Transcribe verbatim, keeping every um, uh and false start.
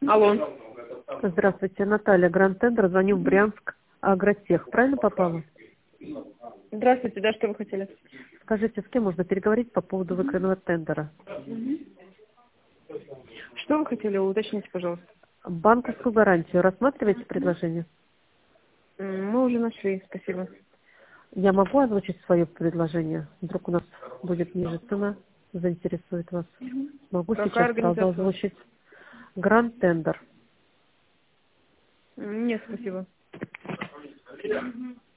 Алло. Здравствуйте, Наталья, Гранд Тендер, звоню в Брянск, Агротех. Правильно попала? Здравствуйте, да, что вы хотели? Скажите, с кем можно переговорить по поводу выкранного тендера? Что вы хотели, уточните, пожалуйста. Банковскую гарантию рассматриваете предложение? М, Мы уже нашли, спасибо. Я могу озвучить свое предложение? Вдруг у нас будет ниже цена, заинтересует вас. Могу Какая сейчас сразу организация? озвучить. Гранд Тендер. М, Нет, спасибо.